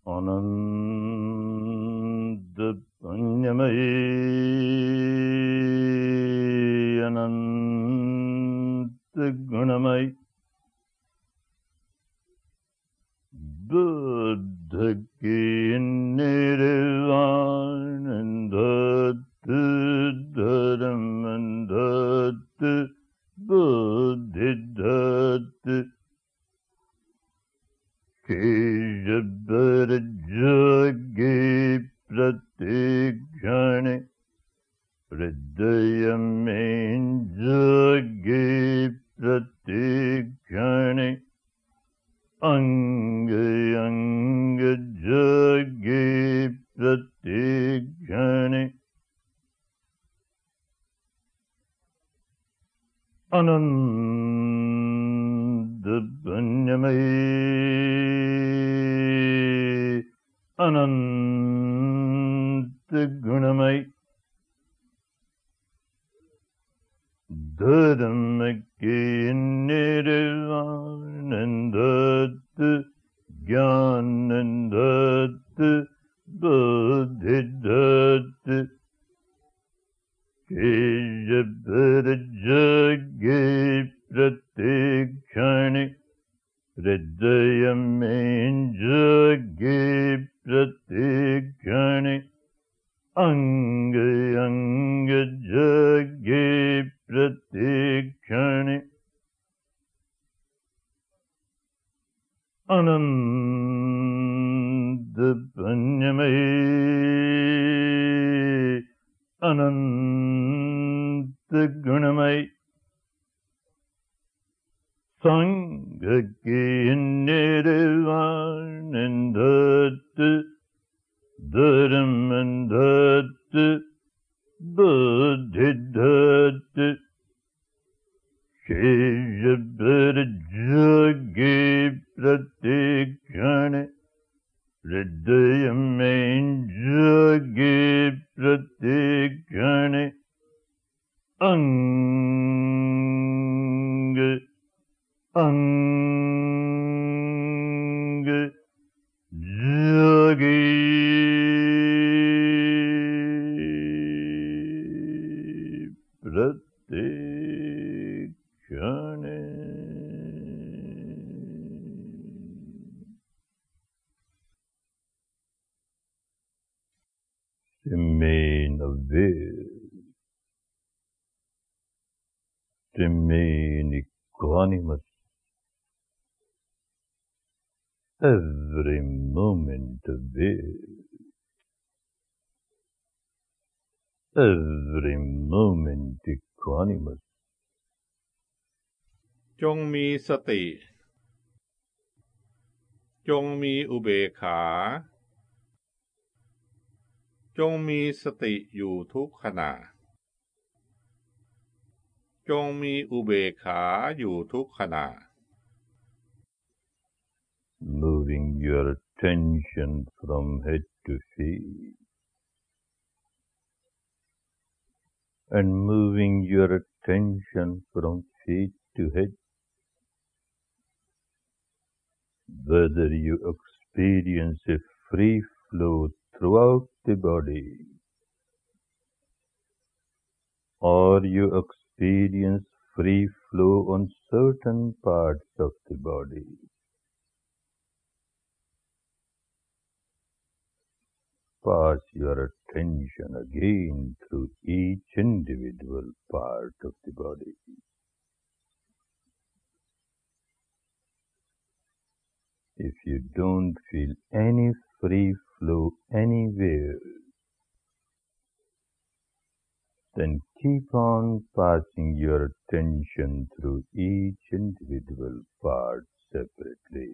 आनन्दपुण्यमयी अनन्तगुणमयी बुद्ध की निर्वाणन्धत् धर्मन्धत् बुद्धिधत् केशवरजगे प्रतिक्षणे हृदयमेञ्जगे प्रतिक्षणे अङ्गजगे प्रतिक्षणे आनन्दपुण्यमयी अनन्तगुणमयी धर्म के निर्वाणन्धत् ज्ञानन्धत् बुद्धिधत् केशवरजगे प्रतिक्षणे हृदयमेञ्जगे प्रतिक्षणे अङ्गजगे प्रतिक्षणे आनन्दपुण्यमयी अनन्तगुणमयी संघ के निर्वाणन्धत् धर्मन्धत् बुद्धिधत् केशवरजगे प्रतिक्षणे हृदयमेञ्जगे प्रतिक्षणे अङ्गजगे प्रतिक्षणे remain aware, remain equanimous, every moment aware, every moment equanimous. จงมีสติจงมีอุเบกขาจงมีสติอยู่ทุกขณะจงมีอุเบกขาอยู่ทุกขณะ Moving your attention from head to feet and moving your attention from feet to head. Whether you experience a free flow throughout the body or you experience free flow on certain parts of the body, pass your attention again through each individual part of the body. If you don't feel any free flow anywhere, then keep on passing your attention through each individual part separately,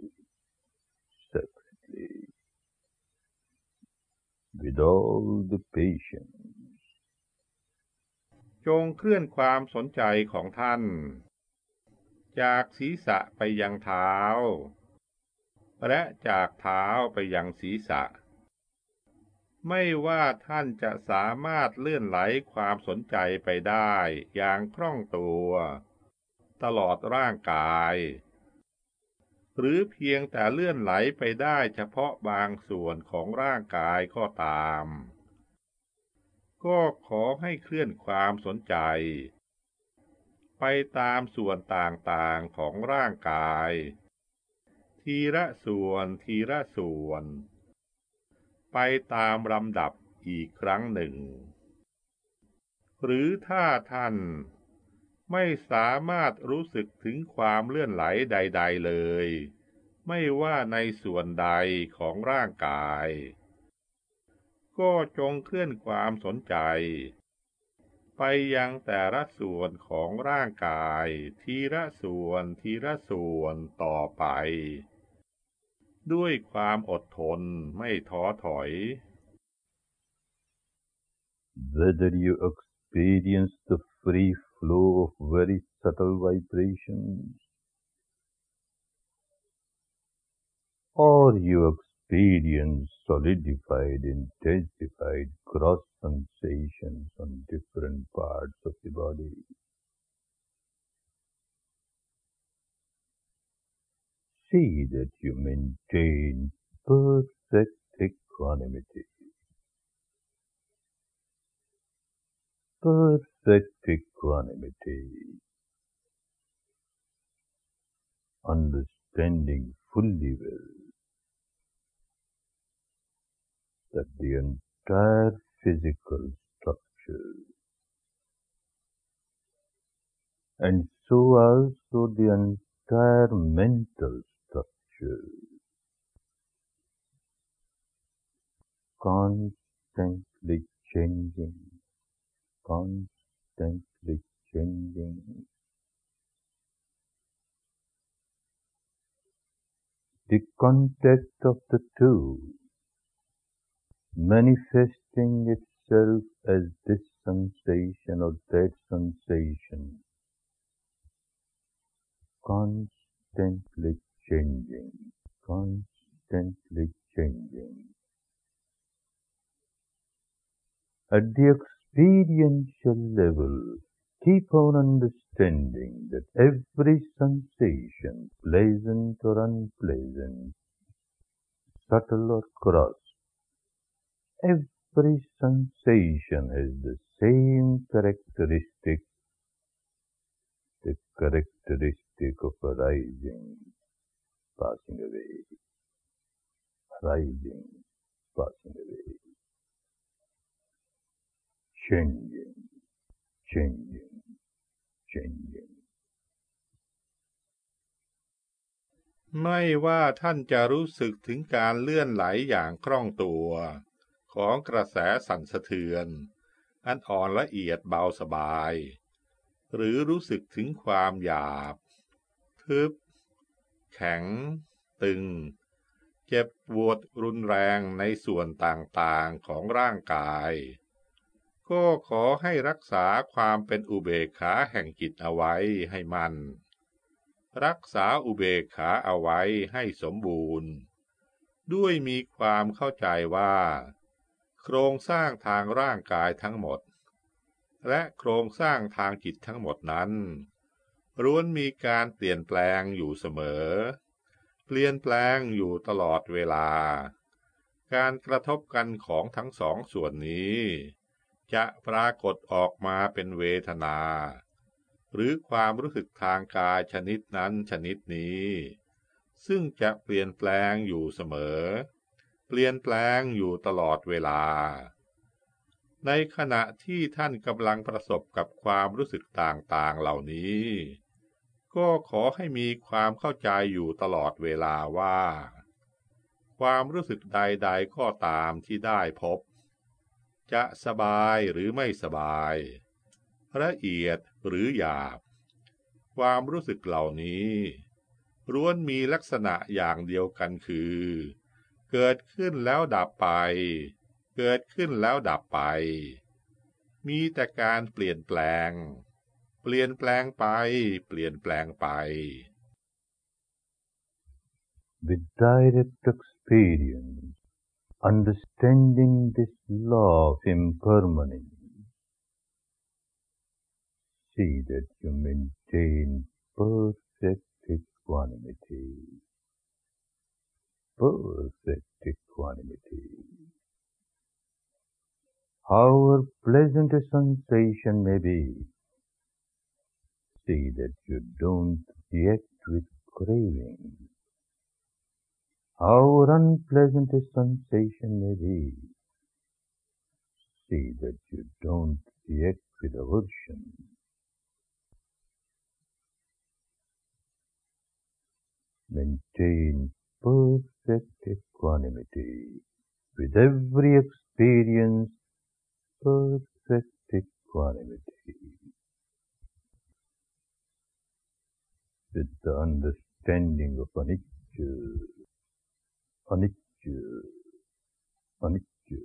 with all the patience. จงเคลื่อนความสนใจของท่านจากศีรษะไปยังเท้าและจากเท้าไปยังศีรษะไม่ว่าท่านจะสามารถเลื่อนไหลความสนใจไปได้อย่างคล่องตัวตลอดร่างกายหรือเพียงแต่เลื่อนไหลไปได้เฉพาะบางส่วนของร่างกายก็ตามก็ขอให้เคลื่อนความสนใจไปตามส่วนต่างๆของร่างกายทีละส่วนทีละส่วนไปตามลำดับอีกครั้งหนึ่งหรือถ้าท่านไม่สามารถรู้สึกถึงความเลื่อนไหลใดๆเลยไม่ว่าในส่วนใดของร่างกายก็จงเคลื่อนความสนใจไปยังแต่ละส่วนของร่างกายทีละส่วนทีละส่วนต่อไปด้วยความอดทนไม่ท้อถอย Whether you experience the free flow of very subtle vibrations, or you experience solidified, intensified gross sensations on different parts of the body, see that you maintain perfect equanimity. Perfect equanimity, understanding fully well that the entire physical structure and so also the entire mental structure constantly changing, constantly changing. The contact of the two manifesting itself as this sensation or that sensation, constantly changing, constantly changing. At the experiential level, keep on understanding that every sensation, pleasant or unpleasant, subtle or gross, every sensation has the same characteristic, the characteristic of arising, passing away, arising, passing away, changing, changing, changing. ไม่ว่าท่านจะรู้สึกถึงการเลื่อนไหลอย่างคล่องตัวของกระแสสั่นสะเทือนอันอ่อนละเอียดเบาสบายหรือรู้สึกถึงความหยาบทึบแข็งตึงเจ็บปวดรุนแรงในส่วนต่างๆของร่างกายก็ขอให้รักษาความเป็นอุเบกขาแห่งจิตเอาไว้ให้มั่นรักษาอุเบกขาเอาไว้ให้สมบูรณ์ด้วยมีความเข้าใจว่าโครงสร้างทางร่างกายทั้งหมดและโครงสร้างทางจิตทั้งหมดนั้นล้วนมีการเปลี่ยนแปลงอยู่เสมอเปลี่ยนแปลงอยู่ตลอดเวลาการกระทบกันของทั้งสองส่วนนี้จะปรากฏออกมาเป็นเวทนาหรือความรู้สึกทางกายชนิดนั้นชนิดนี้ซึ่งจะเปลี่ยนแปลงอยู่เสมอเปลี่ยนแปลงอยู่ตลอดเวลาในขณะที่ท่านกำลังประสบกับความรู้สึกต่างๆเหล่านี้ก็ขอให้มีความเข้าใจอยู่ตลอดเวลาว่าความรู้สึกใดๆก็ตามที่ได้พบจะสบายหรือไม่สบายละเอียดหรือหยาบความรู้สึกเหล่านี้ล้วนมีลักษณะอย่างเดียวกันคือเกิดขึ้นแล้วดับไปเกิดขึ้นแล้วดับไปมีแต่การเปลี่ยนแปลงเปลี่ยนแปลงไปเปลี่ยนแปลงไป With direct experience, understanding this law of impermanence, see that you maintain perfect equanimity. perfect equanimity. However pleasant a sensation may be, see that you don't react with craving. However unpleasant a sensation may be, see that you don't react with aversion. Maintain perfect equanimity. With every experience, perfect equanimity. With the understanding of anicca, anicca, anicca.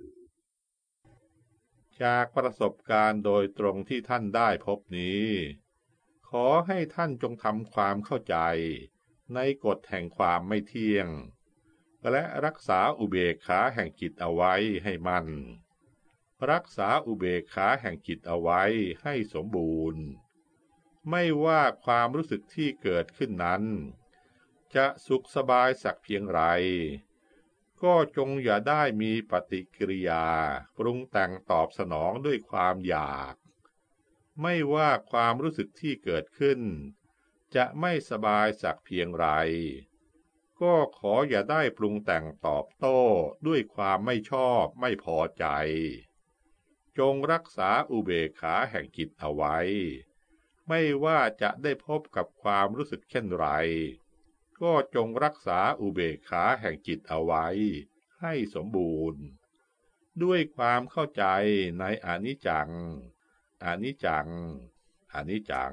จากประสบการณ์โดยตรงที่ท่านได้พบนี้ ขอให้ท่านจงทำความเข้าใจในกฎแห่งความไม่เที่ยงและรักษาอุเบกขาแห่งจิตเอาไว้ให้มั่นรักษาอุเบกขาแห่งจิตเอาไว้ให้สมบูรณ์ไม่ว่าความรู้สึกที่เกิดขึ้นนั้นจะสุขสบายสักเพียงไรก็จงอย่าได้มีปฏิกิริยาปรุงแต่งตอบสนองด้วยความอยากไม่ว่าความรู้สึกที่เกิดขึ้นจะไม่สบายสักเพียงไรก็ขออย่าได้ปรุงแต่งตอบโต้ด้วยความไม่ชอบไม่พอใจจงรักษาอุเบกขาแห่งจิตเอาไว้ไม่ว่าจะได้พบกับความรู้สึกเช่นไรก็จงรักษาอุเบกขาแห่งจิตเอาไว้ให้สมบูรณ์ด้วยความเข้าใจในอนิจจังอนิจจังอนิจจัง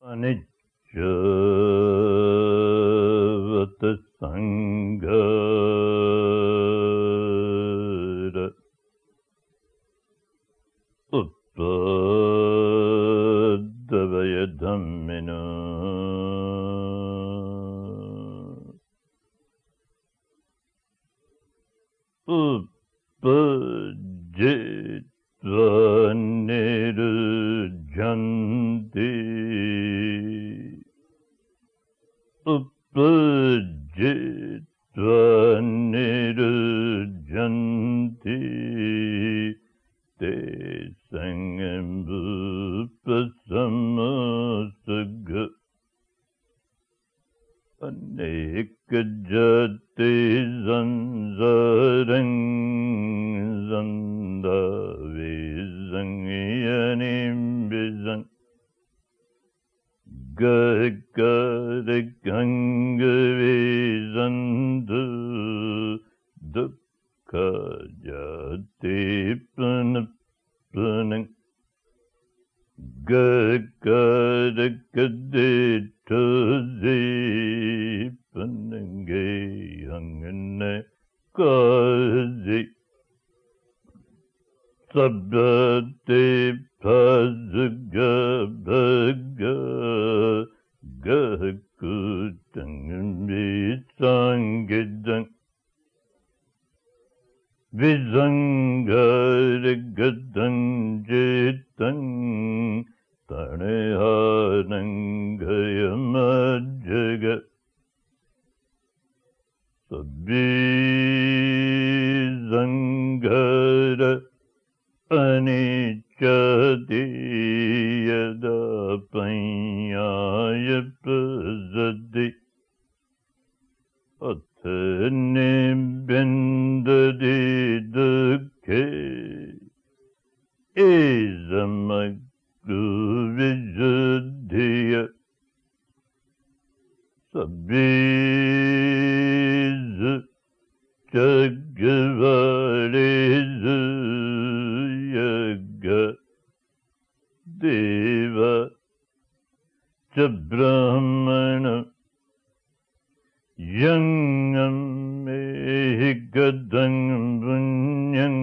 Anicca vata sanghara uppadavaya dhammina uppajjitva nirujjanti uppajjitva nirujjanti te sangam bhupasammasagga aneka jati zanzarang zandavisangiyanim bizang gagaragangavisandu dukkha jati panapanang gagaragaditazi panange hangane kazi sabdate pazaga bhaga gakutang visangidang visangaragadang jitang tanehanangayamajaga sabizangara anicchati yada panyaya pasati athanibindati dukkhe izamaggu visuddhiya sabbizu jaggavalizu yagga deva cha brahmana yangam ehikadang punyang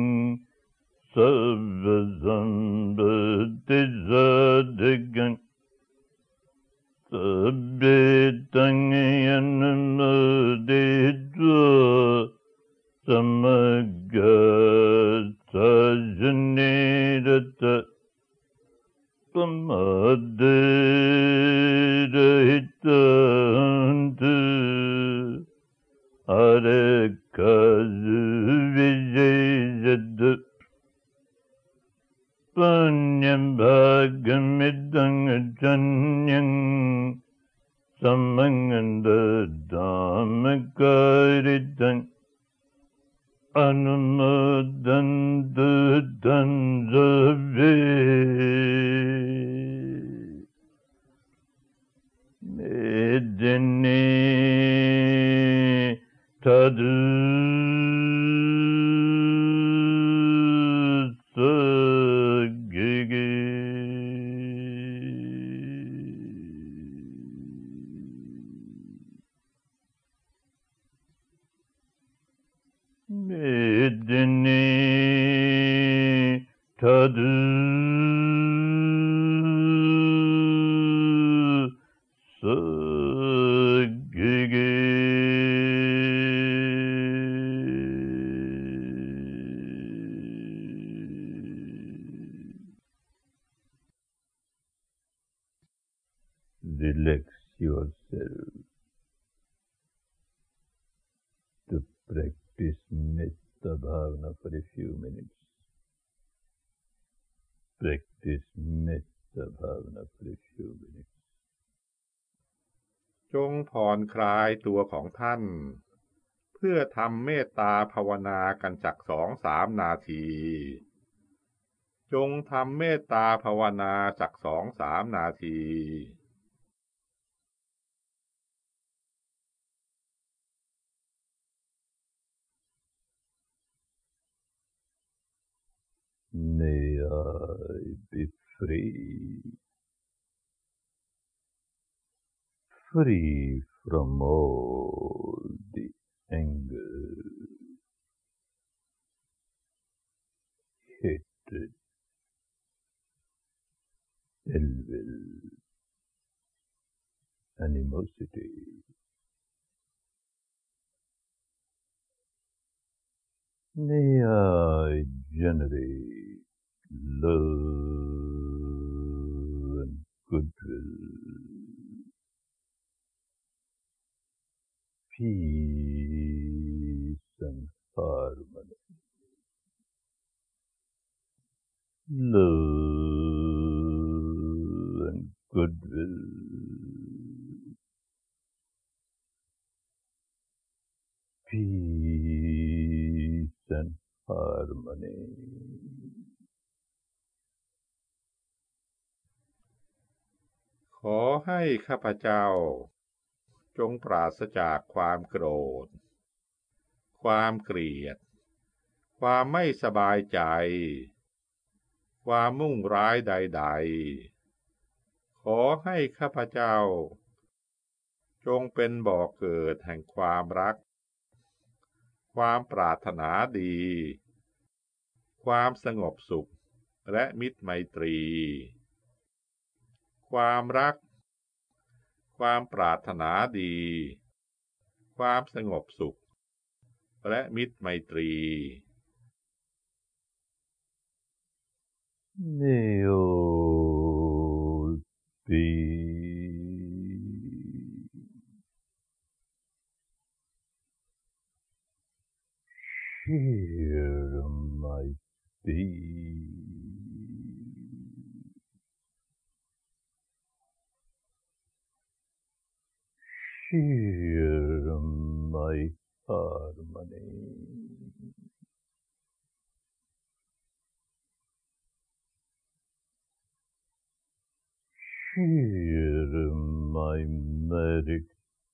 sarvasambhati sadhigang sabbetang yanamuditva samagga sajanirata pamadirahitantu arakazu vijayadu panyam bhagamidang janyang samanganda dhamakaridang anumodantu danzave medini tadu sagige medini tadu sagige relax yourself to practice metta bhavana for a few minutes. Practice metta bhavana for a few minutes. จงผ่อนคลายตัวของท่านเพื่อทำเมตตาภาวนากันสัก 2-3 นาทีจงทำเมตตาภาวนาสัก 2-3 นาที May I be free free from all the anger, hatred, ill will, animosity. May I generate love and goodwill, peace and harmony, love and goodwill, peace and harmony. ขอให้ข้าพเจ้าจงปราศจากความโกรธความเกลียดความไม่สบายใจความมุ่งร้ายใดๆขอให้ข้าพเจ้าจงเป็นบ่อเกิดแห่งความรักความปรารถนาดีความสงบสุขและมิตรไมตรีความรักความปรารถนาดีความสงบสุขและมิตรไมตรี May all be here might be here my harmony. Hear my merit,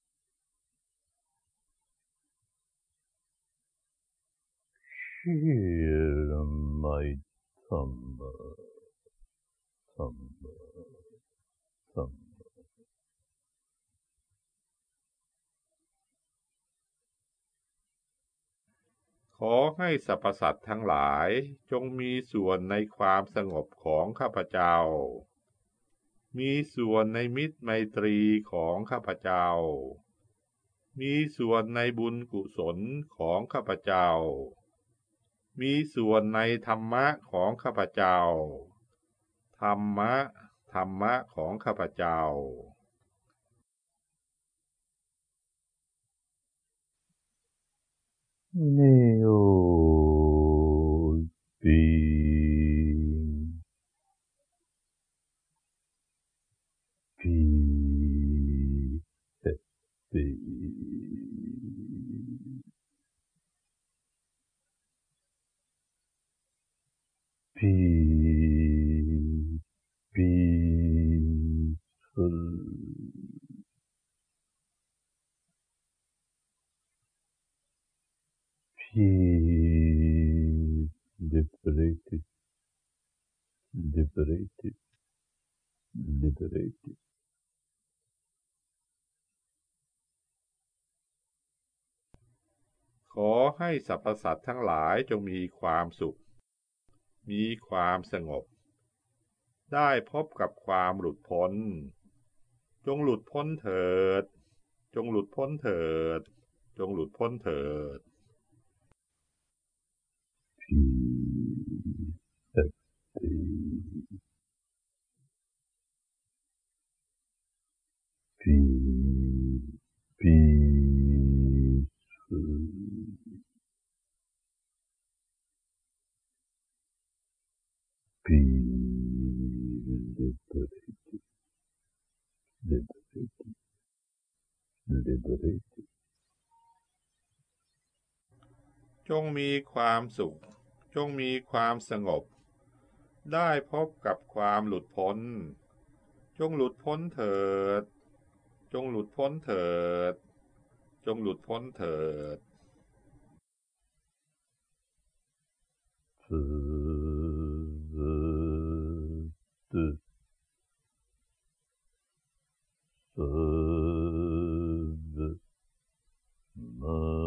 hear my Dhamma, Dhamma, Dhamma. ขอให้สรรพสัตว์ทั้งหลายจงมีส่วนในความสงบของข้าพเจ้ามีส่วนในมิตรไมตรีของข้าพเจ้ามีส่วนในบุญกุศลของข้าพเจ้ามีส่วนในธรรมะของข้าพเจ้าธรรมะของข้าพเจ้า May all be happy. Peaceful. Peace, liberated, liberated, liberated. ขอให้สรรพสัตว์ทั้งหลายจงมีความสุขมีความสงบได้พบกับความหลุดพ้นจงหลุดพ้นเถิดจงหลุดพ้นเถิดจงหลุดพ้นเถิด Liberated. จงมีความสุขจงมีความสงบได้พบกับความหลุดพ้นจงหลุดพ้นเถิดจงหลุดพ้นเถิดจงหลุดพ้นเถิด Sat Namaha